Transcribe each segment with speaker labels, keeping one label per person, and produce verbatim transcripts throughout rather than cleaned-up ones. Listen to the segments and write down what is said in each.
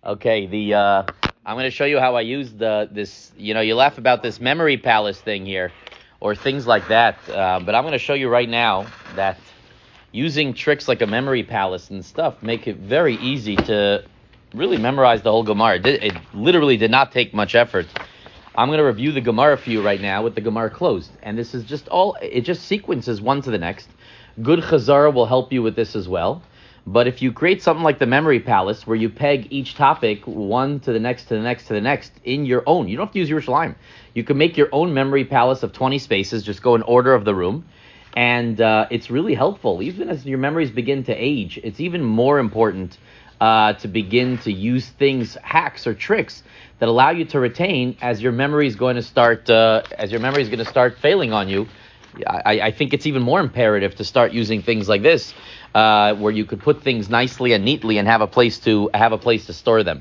Speaker 1: Okay, the uh, I'm going to show you how I use the this. You know, you laugh about this memory palace thing here, or things like that. Uh, but I'm going to show you right now that using tricks like a memory palace and stuff make it very easy to really memorize the whole Gemara. It, did, it literally did not take much effort. I'm going to review the Gemara for you right now with the Gemara closed, and this is just all. It just sequences one to the next. Good Chazara will help you with this as well. But if you create something like the memory palace, where you peg each topic one to the next to the next to the next in your own, you don't have to use Yerushalayim. You can make your own memory palace of twenty spaces, just go in order of the room, and uh, it's really helpful. Even as your memories begin to age, it's even more important uh, to begin to use things, hacks or tricks that allow you to retain as your memory is going to start, uh, as your memory is going to start failing on you. I, I think it's even more imperative to start using things like this, uh, where you could put things nicely and neatly and have a place to have a place to store them.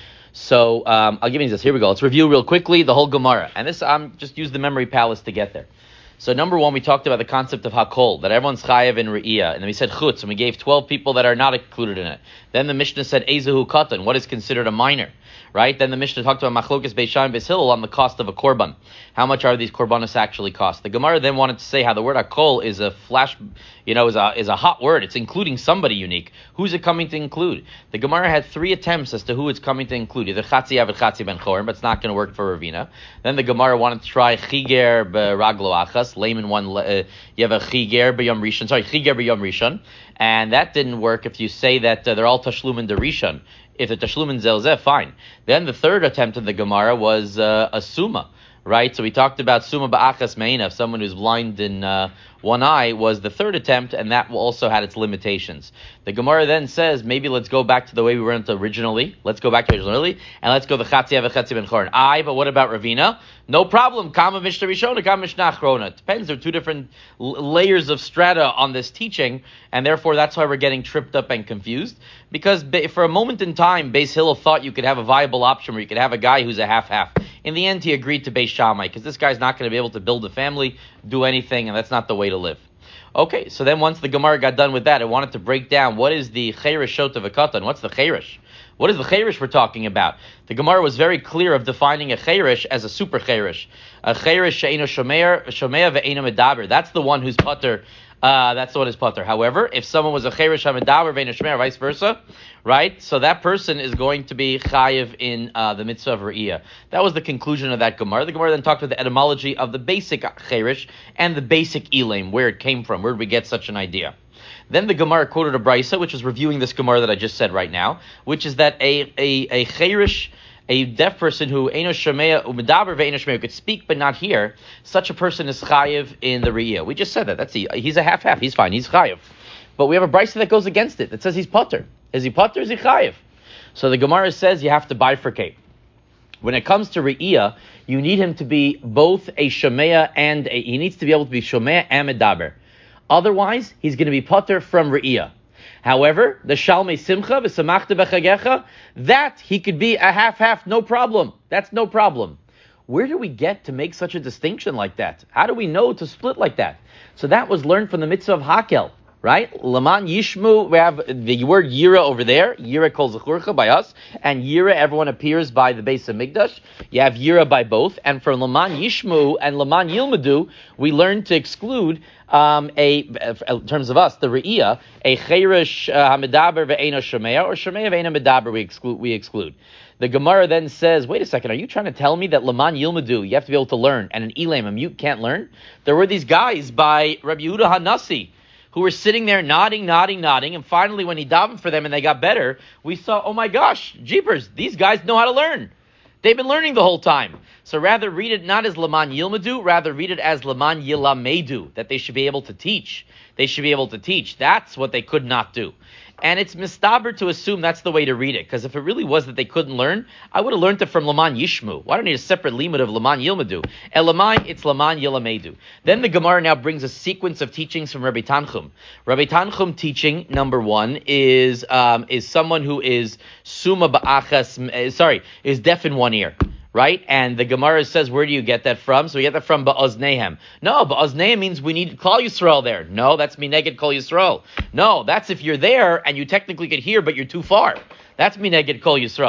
Speaker 1: So um, I'll give you this. Here we go. Let's review real quickly the whole Gemara, and this I'm just use the memory palace to get there. So number one, we talked about the concept of hakol, that everyone's chayav in re'iyah, and then we said chutz, and we gave twelve people that are not included in it. Then the Mishnah said ezehu katan, what is considered a minor, right? Then the Mishnah talked about machlokas beis shammai beis hillel on the cost of a korban. How much are these korbanos actually cost? The Gemara then wanted to say how the word hakol is a flash, you know, is a is a hot word. It's including somebody unique. Who's it coming to include? The Gemara had three attempts as to who it's coming to include. Either chatzi avid chatzi ben chorim, but it's not going to work for Ravina. Then the Gemara wanted to try chiger beraglo achas, layman one. Uh, you have a chiger b'yom rishon. Sorry, chiger b'yom rishon, and that didn't work if you say that uh, they're all tashlumin derishon. If the tashlumin zelzeh, fine. Then the third attempt in the Gemara was uh, a summa, right? So we talked about summa ba'achas meina, if someone who's blind in uh, one eye, was the third attempt, and that also had its limitations. The Gemara then says, maybe let's go back to the way we went originally. Let's go back to originally, and let's go the chatzi ava chatzi ben chorin. Aye, but what about Ravina? No problem. Kama mishnah rishona, kama mishnah achrona. It depends. There are two different l- layers of strata on this teaching, and therefore that's why we're getting tripped up and confused. Because for a moment in time, Beis Hillel thought you could have a viable option where you could have a guy who's a half-half. In the end, he agreed to Beis Shammai, because this guy's not going to be able to build a family, do anything, and that's not the way to live. Okay, so then once the Gemara got done with that, it wanted to break down what is the Cheirish Shot of a Katan. What's the Cheirish? What is the Cheirish we're talking about? The Gemara was very clear of defining a Cheirish as a super Cheirish. A Cheirish she'eino shomer, shomea ve'eino medaber. That's the one who's pater. Uh, that's what is pater. However, if someone was a Cheirish ha'medaber ve'eino shomer, vice versa, right? So that person is going to be chayiv in uh, the mitzvah of re'iyah. That was the conclusion of that Gemara. The Gemara then talked about the etymology of the basic Cheirish and the basic Elam, where it came from. Where did we get such an idea? Then the Gemara quoted a brisa, which is reviewing this Gemara that I just said right now, which is that a a a cheirish, a deaf person who eino shomea umedaber ve'eino shomea, who could speak but not hear, such a person is chayiv in the re'iyah. We just said that. That's a, he's a half half. He's fine. He's chayiv. But we have a brisa that goes against it. That says he's pater. Is he pater? Is he chayiv? So the Gemara says you have to bifurcate. When it comes to re'iyah, you need him to be both a shomea and a, he needs to be able to be shomea and medaber. Otherwise, he's going to be pater from re'iyah. However, the shalmei simcha v'samachta b'chagecha, that he could be a half-half, no problem. That's no problem. Where do we get to make such a distinction like that? How do we know to split like that? So that was learned from the mitzvah of hakel, right? Laman yishmu, we have the word yira over there. Yira kol zechurcha by us, and yira, everyone appears by the base of Mikdash. You have yira by both, and from laman yishmu and laman yilmadu, we learn to exclude Um, a in terms of us, the re'iyah, a cheirish hamedaber ve'eino shomea, or shomea ve'eino medaber, we exclude. We exclude. The Gemara then says, wait a second, are you trying to tell me that laman yilmadu, you have to be able to learn, and an elam, a mute, can't learn? There were these guys by Rabbi Yehuda Hanassi who were sitting there nodding, nodding, nodding, and finally when he davened for them and they got better, we saw, oh my gosh, jeepers, these guys know how to learn. They've been learning the whole time. So rather read it not as Laman Yilmadu, rather read it as Laman Yilamedu, that they should be able to teach. They should be able to teach. That's what they could not do. And it's mistaber to assume that's the way to read it, because if it really was that they couldn't learn, I would have learned it from Laman Yishmu. Why do I need a separate limud of Laman Yilmadu? Elamai, it's Laman Yilamedu. Then the Gemara now brings a sequence of teachings from Rabbi Tanchum. Rabbi Tanchum teaching, number one, is um, is someone who is summa ba'achas, uh, sorry, is deaf in one ear. Right? And the Gemara says, where do you get that from? So we get that from Ba'oznehem. No, Ba'oznehem means we need Kol Yisrael there. No, that's Mineged Kol Yisrael. No, that's if you're there and you technically could hear, but you're too far. That's Mineged Kol Yisrael.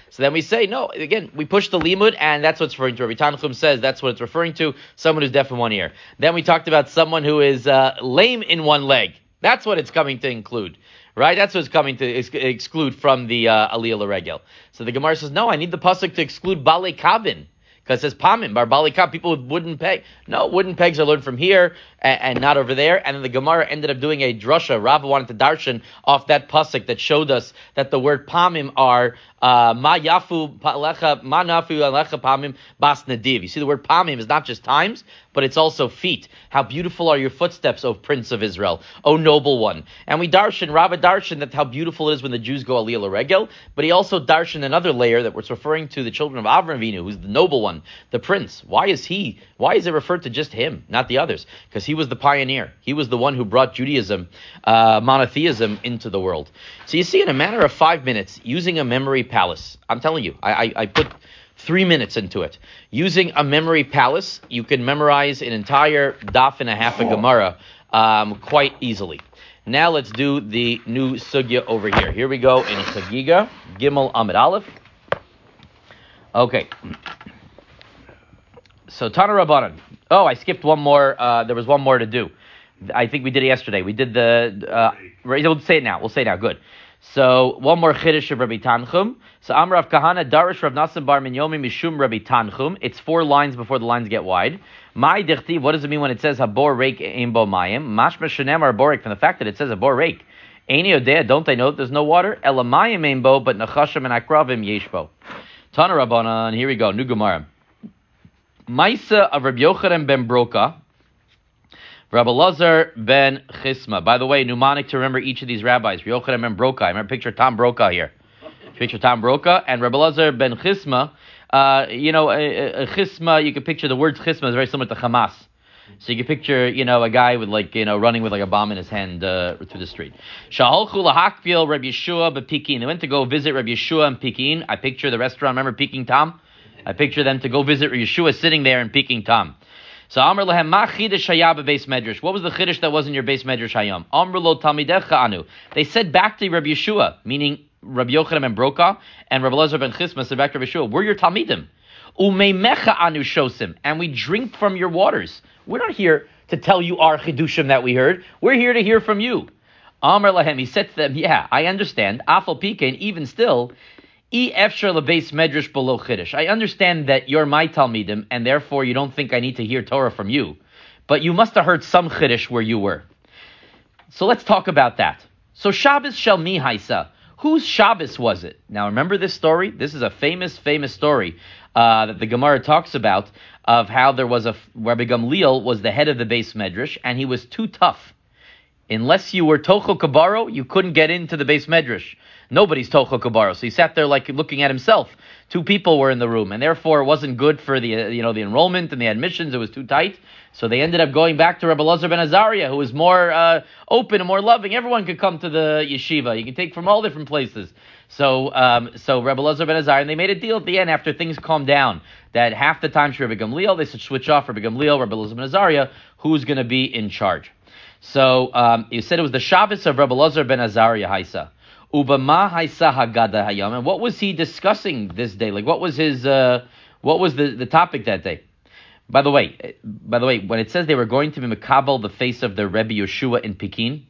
Speaker 1: So then we say, no, again, we push the limud, and that's what it's referring to. Rabbi Tanchum says that's what it's referring to, someone who's deaf in one ear. Then we talked about someone who is uh, lame in one leg. That's what it's coming to include. Right? That's what it's coming to ex- exclude from the uh, Aliyah L'Regel. So the Gemara says, no, I need the pasuk to exclude Balei Kavin. Because it says Pamim, Bar Balei Kav, people with wooden pegs. No, wooden pegs are learned from here and, and not over there. And then the Gemara ended up doing a drasha. Rava wanted to darshan off that pasuk that showed us that the word Pamim are uh, Ma Yafu Alecha, Ma Nafu Alecha Pamim Bas Nadiv. You see, the word Pamim is not just times, but it's also feet. How beautiful are your footsteps, O Prince of Israel, O noble one. And we darshan, Rava darshan, that how beautiful it is when the Jews go Aliyah L'Regel, but he also darshan another layer that was referring to the children of Avram Avinu, who's the noble one, the prince. Why is he, why is it referred to just him, not the others? Because he was the pioneer. He was the one who brought Judaism, uh, monotheism into the world. So you see, in a matter of five minutes, using a memory palace, I'm telling you, I, I, I put three minutes into it. Using a memory palace, you can memorize an entire daf and a half of Gemara um, quite easily. Now let's do the new sugya over here. Here we go in Chagiga, Gimel Amid Aleph. Okay. So Tana Rabbanan. Oh, I skipped one more. Uh, there was one more to do. I think we did it yesterday. We did the. Uh, we'll say it now. We'll say it now. Good. So one more chiddush of Rabbi Tanchum. So Amrav Kahana Darish Rav Nasan Bar Minyomi Mishum Rabbi Tanchum. It's four lines before the lines get wide. Mai Dichti. What does it mean when it says Habor Reik Eimbo Mayim? Mashma Shenem Arborik, from the fact that it says Habor Reik. Eini Odea. Don't they know that there's no water? Ela Mayim Eimbo, but Nachashim and Akravim Yeshbo. Tana Rabbanan. Here we go. New Gemara. Maisa of Rabbi Yochanan ben Broka. Rabbi Lazar ben Chisma. By the way, mnemonic to remember each of these rabbis. Rabbi Yochanan ben Broka. I remember, picture Tom Broka here. Picture Tom Broka and Rabbi Lazar ben Chisma. Uh, you know, a, a Chisma, you can picture the word Chisma is very similar to Hamas. So you can picture, you know, a guy with like, you know, running with like a bomb in his hand uh, through the street. Shaholchu lahakpil Rabbi Yeshua bePekin. They went to go visit Rabbi Yeshua in Pekin. I picture the restaurant. Remember Peking Tom? I picture them to go visit Yeshua sitting there in Peking Tom. So Amr lahem ma chidush haya bebeis medrash. What was the chiddush that was in your base medrash hayom? Amr lo talmidecha anu. They said back to Rabbi Yeshua, meaning Rabbi Yochanan ben Broka and Rabbi Lazar ben Chisma said back to Rabbi Yeshua, we're your talmidim. Umeimecha anu shosim, and we drink from your waters. We're not here to tell you our chidushim that we heard. We're here to hear from you. Amr lahem, he said to them, yeah, I understand. Afal pikein, even still. I understand that you're my Talmidim, and therefore you don't think I need to hear Torah from you. But you must have heard some Chiddush where you were. So let's talk about that. So Shabbos Shel Mi Haisa. Whose Shabbos was it? Now remember this story? This is a famous, famous story uh, that the Gemara talks about of how there was a, Rabbi Gamliel was the head of the Beis Medrash, and he was too tough. Unless you were Tocho Kabaro, you couldn't get into the Beis Medrash. Nobody's Tocho Kabaro. So he sat there like looking at himself. Two people were in the room, and therefore it wasn't good for the uh, you know the enrollment and the admissions. It was too tight. So they ended up going back to Rabbi Lazar ben Azariah, who was more uh, open and more loving. Everyone could come to the yeshiva. You can take from all different places. So um, so Rabbi Lazar ben Azariah, and they made a deal at the end after things calmed down that half the time to Rabbi Gamliel, they should switch off Rabbi Gamliel, Rabbi Lazar ben Azariah, who's going to be in charge. So um, you said it was the Shabbos of Rabbi Lazar ben Azariah Haisa. Ubama Haisa Haggadah Hayam. And what was he discussing this day? Like what was his uh, what was the, the topic that day? By the way, by the way, when it says they were going to be Mekabel the face of the Rebbe Yeshua in Pekin,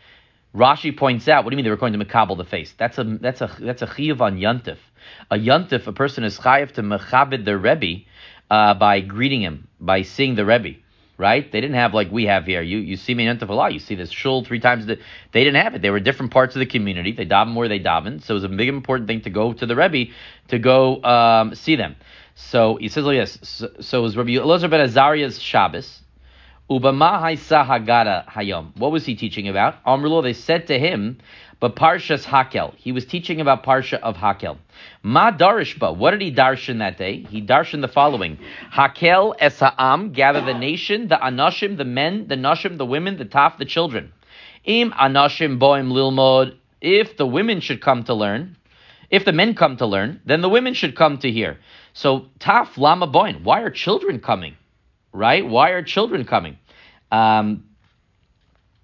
Speaker 1: Rashi points out, what do you mean they were going to Mekabel the face? That's a that's a that's a chiyuv on Yontif. A Yontif, a person is chayiv to Mechabed the Rebbe uh, by greeting him, by seeing the Rebbe. Right? They didn't have like we have here. You you see me in Yontif a lot. You see this shul three times. The, they didn't have it. They were different parts of the community. They daven where they daven. So it was a big important thing to go to the Rebbe to go um, see them. So he says like this. So, so it was Rabbi Elazar ben Azariah's Shabbos. Ubama Haisa Haggadah Hayom. What was he teaching about? Amrulo, they said to him, but Parshas Hakel. He was teaching about Parsha of Hakel. Ma Darishba. What did he darshan that day? He darshan the following. Hakel es ha'am, gather the nation, the anashim, the men, the nashim, the women, the taf, the children. Im anashim boim lilmod. If the women should come to learn, if the men come to learn, then the women should come to hear. So taf lama boim. Why are children coming? Right? Why are children coming? Um...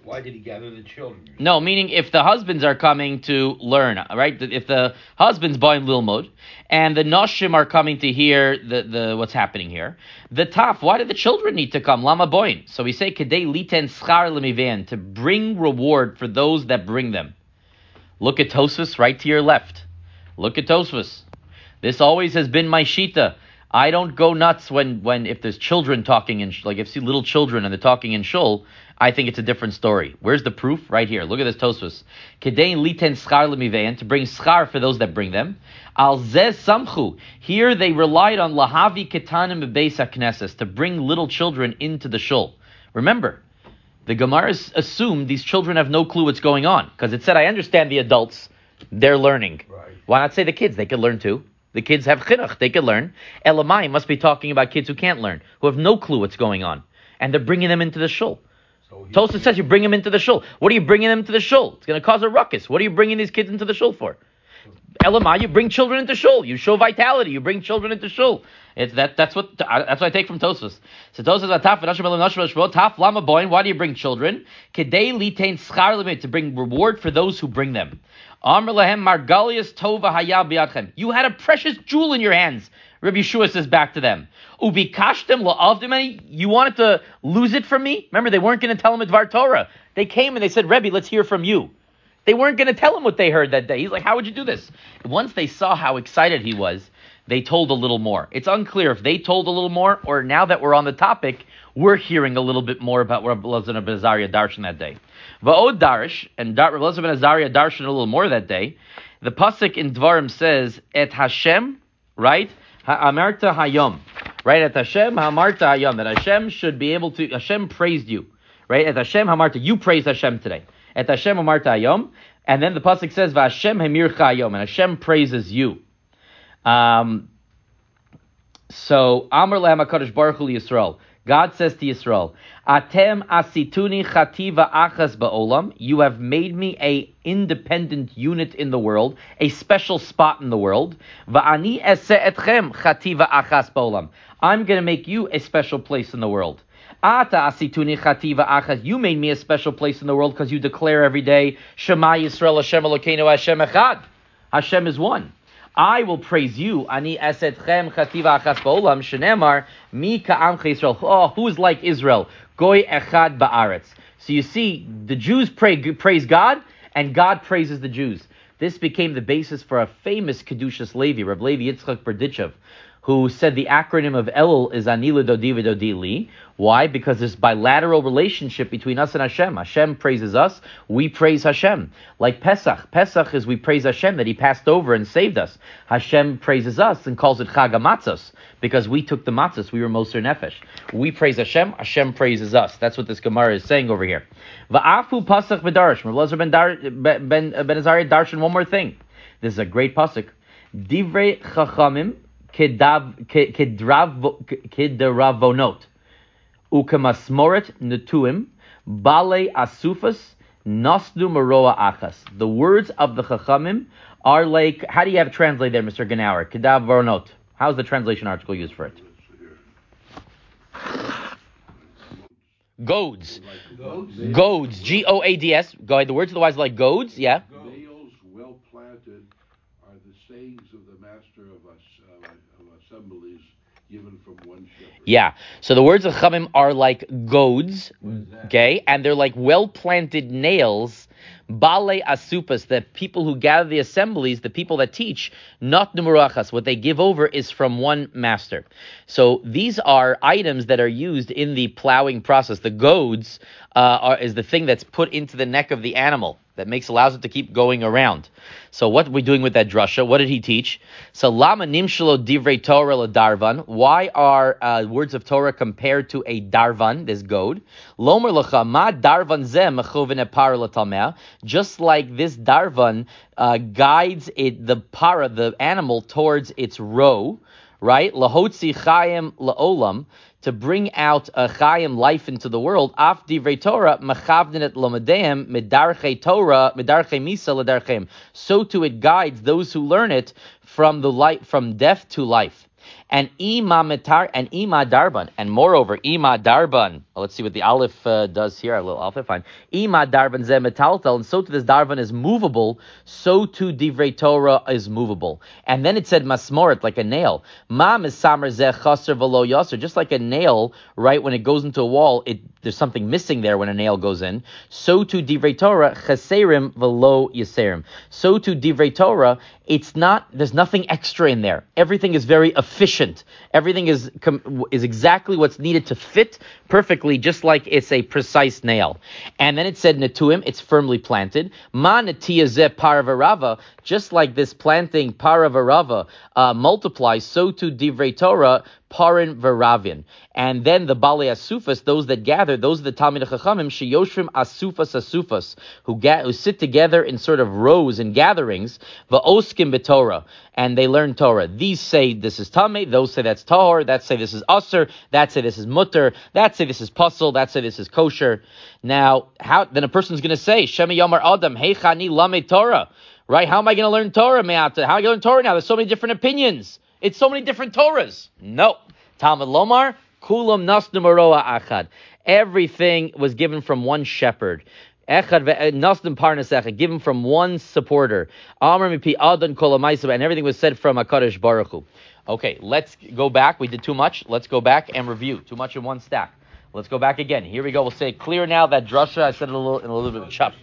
Speaker 2: Why did he gather the children?
Speaker 1: No, meaning if the husbands are coming to learn, right? If the husbands buying lilmud and the noshim are coming to hear the, the what's happening here, the taf. Why do the children need to come? Lama boin. So we say kedei liten schar lemivan, to bring reward for those that bring them. Look at Tosfos right to your left. Look at Tosfos. This always has been my shita. I don't go nuts when, when if there's children talking in, like if you see little children and they're talking in shul, I think it's a different story. Where's the proof? Right here. Look at this Tosfos. Kedein liten schar lemivein, to bring schar for those that bring them. Al zeh samchu. Here they relied on lahavi ketanim bebeis haknesses, to bring little children into the shul. Remember, the Gemara assumed these children have no clue what's going on, because it said, I understand the adults, they're learning.
Speaker 2: Right.
Speaker 1: Why not say the kids? They could learn too. The kids have chinuch, they could learn. Elamai must be talking about kids who can't learn, who have no clue what's going on. And they're bringing them into the shul. So Tosfos says you bring them into the shul. What are you bringing them to the shul? It's going to cause a ruckus. What are you bringing these kids into the shul for? Elamai, you bring children into shul. You show vitality. You bring children into shul. It's that. That's what. That's what I take from Tosfos. So Tosfos ataf v'nashim taf lama boin. Why do you bring children? Kedei litain schar limit, to bring reward for those who bring them. Amr lahem margalias tova haya biyadchem. You had a precious jewel in your hands. Rabbi Yeshua says back to them, ubikashtem la'avdim. You wanted to lose it from me? Remember, they weren't going to tell him Dvar Torah. They came and they said, Rebbe, let's hear from you. They weren't going to tell him what they heard that day. He's like, how would you do this? Once they saw how excited he was, they told a little more. It's unclear if they told a little more, or now that we're on the topic, we're hearing a little bit more about what Rabbi Elazar ben Azariah darshan that day. Va'od darish, and Rabbi Elazar ben Azariah darshan a little more that day. The pasuk in Dvarim says, Et Hashem, right? Ha'amarta hayom, right? Et Hashem ha'amarta hayom, that Hashem should be able to, Hashem praised you, right? Et Hashem ha'amarta, you praised Hashem today. Et Hashem ha'amarta hayom, and then the pasuk says, Va'Hashem hamircha hayom, and Hashem praises you. Um, so, Amar lehem HaKadosh Baruch Hu Yisrael. God says to Yisrael, Atem asituni chativa achas ba'olam. You have made me a independent unit in the world, a special spot in the world. Va'ani eseh etchem chativa achas ba'olam. I'm going to make you a special place in the world. Ata asituni chativa achas. You made me a special place in the world because you declare every day, Shema Yisrael Hashem Elokeinu Hashem Echad. Hashem is one. I will praise you. Ani esetchem chativa achas ba'olam shenemar mi ka'amcha Yisrael. Oh, who is like Israel? Goy echad ba'aretz. So you see, the Jews pray, praise God, and God praises the Jews. This became the basis for a famous Kedushas Levi, Reb Levi Yitzchak Berdichev, who said the acronym of Elul is Ani L'Dodi V'Dodi Li. Why? Because there's bilateral relationship between us and Hashem. Hashem praises us, we praise Hashem. Like Pesach. Pesach is we praise Hashem that He passed over and saved us. Hashem praises us and calls it Chag HaMatzos, because we took the matzos, we were Moser Nefesh. We praise Hashem, Hashem praises us. That's what this Gemara is saying over here. Va'afu Pasach V'Darish. Rabbi Elazar ben, Dar, ben, ben, ben Azariah darshan one more thing. This is a great pasuk. Divrei Chachamim Kedravonot. Ukamasmoret netuim bale asufas nasdu maroa achas. The words of the Chachamim are like, how do you have it translated there, Mister Genauer? Kedavronot. How's the translation article used for it? Goads. Goads. G O A D S. Go ahead. The words of the wise are like goads, yeah?
Speaker 3: Nails well planted are the sayings of the master of us uh, of assemblies given from one shepherd.
Speaker 1: Yeah. So the words of Chachamim are like goads, okay? And they're like well-planted nails, bale asupas, the people who gather the assemblies, the people that teach, not numurachas. What they give over is from one master. So these are items that are used in the plowing process. The goads uh, are, is the thing that's put into the neck of the animal that makes allows it to keep going around. So what are we doing with that drasha? What did he teach? So lama nimshalo divrei Torah la darvan. Why are uh, words of Torah compared to a darvan, this goad? Lomer lacha ma darvan zeh mechoven epar latameh. Just like this darvan uh, guides it, the para, the animal, towards its row, right? Lahotzi chayim laolam, to bring out a chayim, life into the world. Af divrei Torah machavdenet lomedeim medarchei Torah medarchei misa ledarcheim. So too it guides those who learn it from the light, from death to life. And ima metar and ima darban, and moreover ima darban. Well, let's see what the aleph uh, does here. A little aleph, fine. Ima darban ze metaltal, and so to this darban is movable. So too divrei Torah is movable. And then it said masmoret, like a nail. Ma misamer ze chaser v'lo yaser, just like a nail, right? When it goes into a wall, it there's something missing there when a nail goes in. So too divrei Torah chaserim v'lo yaserim. So too divrei Torah, it's not. There's nothing extra in there. Everything is very efficient. Everything is is exactly what's needed to fit perfectly, just like it's a precise nail. And then it said netuim, it's firmly planted. Ma netia ze paravarava, just like this planting paravarava uh, multiplies, so too divrei Torah parin v'ravin. And then the Balei Asufas, those that gather, those are the Talmid Chachamim, sheyoshrim asufas asufas, who, ga- who sit together in sort of rows and gatherings, va'oskim b'Torah, and they learn Torah. These say this is Tameh, those say that's Tahor, that say this is Aser, that say this is Mutter, that say this is Puzzle, that say this is Kosher. Now, how then a person's going to say, Shema Yomar Adam, Heichani Lamed Torah, right? How am I going to learn Torah, Me'ata? How am I going to learn Torah now? There's so many different opinions. It's so many different Torahs. No. Talmud Lomar, Kulam Nasnu Maroa Achad. Everything was given from one shepherd. Echad Nasnu Parnas Echad, given from one supporter. Amar Mipi Adon Kolamaisa, and everything was said from HaKadosh Baruch Hu. Okay, let's go back. We did too much. Let's go back and review. Too much in one stack. Let's go back again. Here we go. We'll say it clear now. That drasha, I said it a little in a little bit of chop.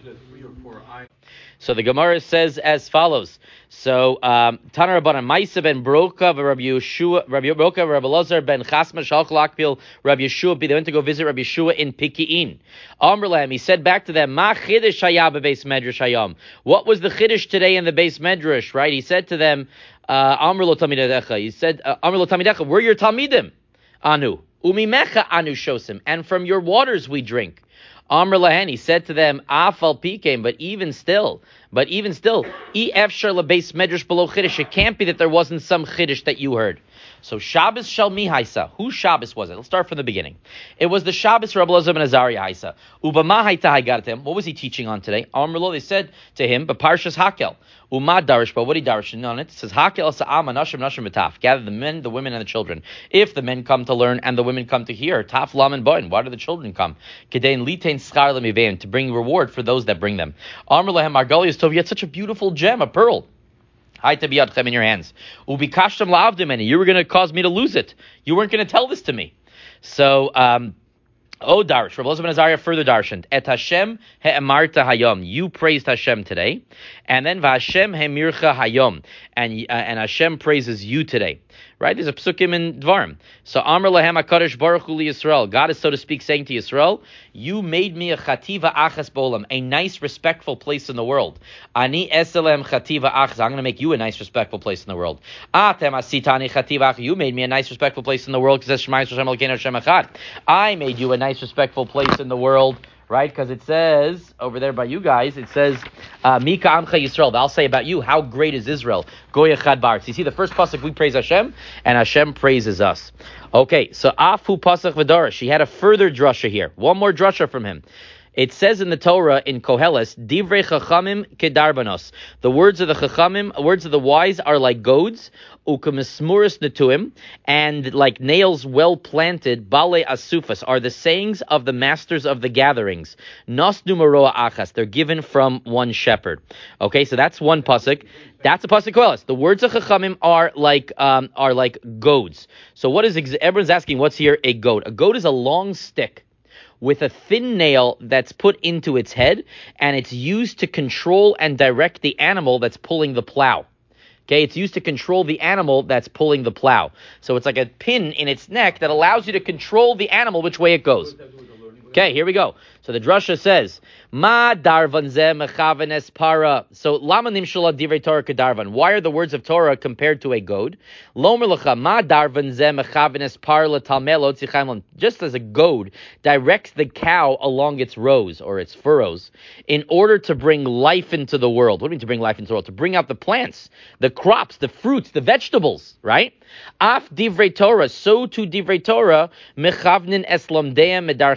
Speaker 1: So the Gemara says as follows. So um, Tanar Rabbanan Maisa ben Broka, Rabbi Yeshua, Rabbi Broka, Rabbi Lazar ben Chasma Shalch Lakpil, Rabbi Yeshua. They went to go visit Rabbi Yeshua in Piki'in. Amrlam, he said back to them, Ma Chiddush Hayah beBeis Medrash Hayam. What was the Chiddush today in the Beis Medrash? Right? He said to them, Amr lo Tamidecha. He said, Amr lo Tamidecha. We're your Talmidim, Anu. Umimecha Anu Shosim, and from your waters we drink. Amr Lahen, he said to them, Afal Pikem, but even still, but even still, E Efshar LaBeis Medrash below Chiddush, it can't be that there wasn't some Chiddush that you heard. So Shabbos Shel Mi Haisa, whose Shabbos was it? Let's start from the beginning. It was the Shabbos Rabbi Elazar ben Azariah Haisa. Ubama Haita Haigartem, what was he teaching on today? Amr Lo, they said to him, B'Parshas Hakel. Uma Darish, but what he Darish on it? It says Hakel Sa'am Nashim Nashim Betaf. Gather the men, the women, and the children. If the men come to learn and the women come to hear, Taf Lam and Boin. Why do the children come? Kedein Litain Schar Lemivein, to bring reward for those that bring them. Amr Lahem Margalius Tov, you had such a beautiful gem, a pearl. Hi to biyadchem in your hands. Ubikashtem la'avdim ani. You were going to cause me to lose it. You weren't going to tell this to me. So, um, oh, Darish, Rabbi Elazar ben Azariah further darshaned. Et Hashem he'emarta hayom. You praised Hashem today. And then v'Hashem he'mircha hayom. And, uh, and Hashem praises you today. Right? There's a psukim in Dvarim. So, Amr lahem HaKadosh Baruch Hu li Yisrael. God is, so to speak, saying to Yisrael, you made me a chativa achas bo'olam, a nice, respectful place in the world. Ani eselem chativa achas. I'm going to make you a nice, respectful place in the world. Atem asitani chativa achas. You made me a nice, respectful place in the world because Shema Yisrael Hashem Elokeinu Hashem Echad. I made you a nice, respectful place in the world. Right? Because it says, over there by you guys, it says, Mika Amcha Yisrael. I'll say about you, how great is Israel? Goy Echad Ba'aretz. You see, the first pasuk, we praise Hashem, and Hashem praises us. Okay, so Afu Pasach V'Dara. She had a further drasha here. One more drasha from him. It says in the Torah, in Koheles, Divrei Chachamim Kedarbanos. The words of the Chachamim, words of the wise are like goads, Ukemismuris Netuim, and like nails well planted, Balei Asufas, are the sayings of the masters of the gatherings. Nasnu Maroa Achas, they're given from one shepherd. Okay, so that's one pasuk. That's a pasuk Koheles. The words of Chachamim are like um, are like goads. So what is, everyone's asking, what's here a goad? A goad is a long stick with a thin nail that's put into its head, and it's used to control and direct the animal that's pulling the plow. Okay, it's used to control the animal that's pulling the plow. So it's like a pin in its neck that allows you to control the animal which way it goes. Okay, here we go. So the drasha says, Ma darvan ze mechavenes para. So lama nimshula divrei Torah kedarvan. Why are the words of Torah compared to a goad? Lomer lecha ma darvan ze mechavenes para letalmelo tzichaim. Just as a goad directs the cow along its rows or its furrows in order to bring life into the world. What do you mean to bring life into the world? To bring out the plants, the crops, the fruits, the vegetables, right? Af divrei Torah. So to divrei Torah mechavnin eslamdeim medarchei misal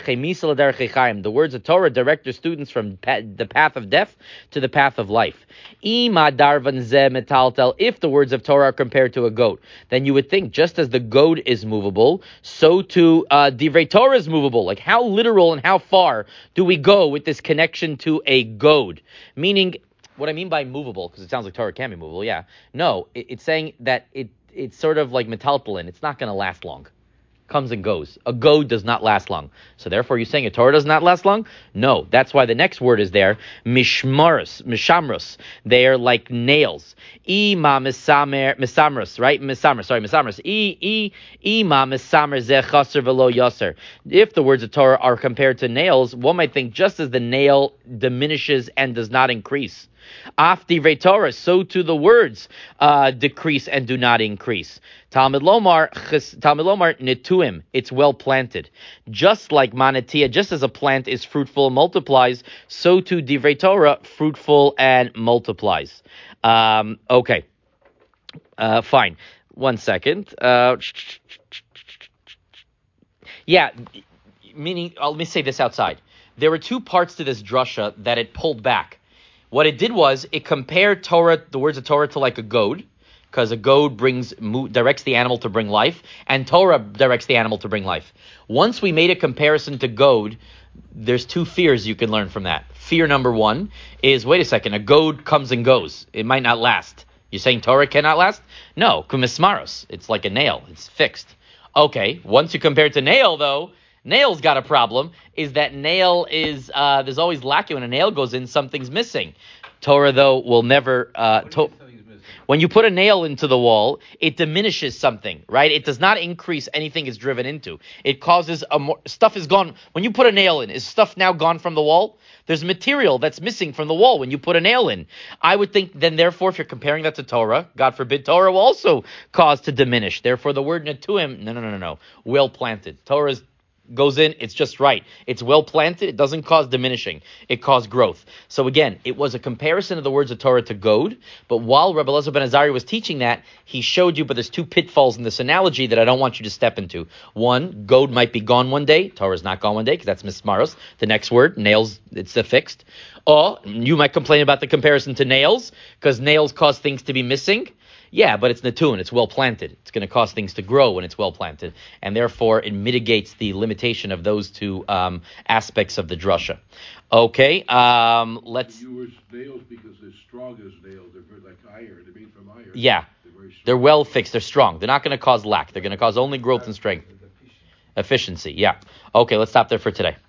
Speaker 1: Masel Derech Chaim. The words of Torah direct their students from pa- the path of death to the path of life. Ima darvan ze metaltel. If the words of Torah are compared to a goat, then you would think just as the goat is movable, so too uh, Divrei Torah is movable. Like how literal and how far do we go with this connection to a goat? Meaning, what I mean by movable, because it sounds like Torah can be movable, yeah. No, it, it's saying that it it's sort of like metaltalin. It's not going to last long. Comes and goes. A goad does not last long. So therefore, you're saying a Torah does not last long? No. That's why the next word is there. Mishmarus, mishamrus. They are like nails. Ima misamer, misamrus, right? Misamrus, sorry, misamrus. I, I, ima misamer ze chaser velo yaser. If the words of Torah are compared to nails, one might think just as the nail diminishes and does not increase. Af divrei Torah, so too the words uh, decrease and do not increase. Talmud Lomar, Talmud Lomar netuim, it's well planted. Just like manatia, just as a plant is fruitful and multiplies, so too divrei Torah, fruitful and multiplies. Um, okay, uh, fine. One second. Uh, yeah, meaning, uh, let me say this outside. There were two parts to this drasha that it pulled back. What it did was it compared Torah, the words of Torah, to like a goad, because a goad brings directs the animal to bring life, and Torah directs the animal to bring life. Once we made a comparison to goad, there's two fears you can learn from that. Fear number one is, wait a second, a goad comes and goes. It might not last. You're saying Torah cannot last? No, kumismaros. It's like a nail. It's fixed. Okay, once you compare it to nail, though, nail's got a problem, is that nail is, uh, there's always lacking. When a nail goes in, something's missing. Torah, though, will never, uh, to- when you put a nail into the wall, it diminishes something, right? It does not increase anything it's driven into. It causes a more, stuff is gone. When you put a nail in, is stuff now gone from the wall? There's material that's missing from the wall when you put a nail in. I would think then, therefore, if you're comparing that to Torah, God forbid, Torah will also cause to diminish. Therefore, the word netuim, no, no, no, no, no, well planted. Torah's goes in, it's just right. It's well planted, it doesn't cause diminishing. It caused growth. So again, it was a comparison of the words of Torah to goad, but while Rebbe Elazar ben Azariah was teaching that, he showed you, but there's two pitfalls in this analogy that I don't want you to step into. One, goad might be gone one day, Torah is not gone one day, because that's mismaros. The next word, nails, it's affixed. Or, you might complain about the comparison to nails, because nails cause things to be missing. Yeah, but it's natun, it's well planted. It's going to cause things to grow when it's well planted. And therefore, it mitigates the limitation of those two um, aspects of the drasha. Okay, um, let's...
Speaker 3: You use nails because they're strong as nails. They're very like iron. They're made from iron.
Speaker 1: Yeah,
Speaker 3: they're, very strong.
Speaker 1: They're well fixed. They're strong. They're not going to cause lack. They're going to cause only growth and strength. Efficiency, yeah. Okay, let's stop there for today.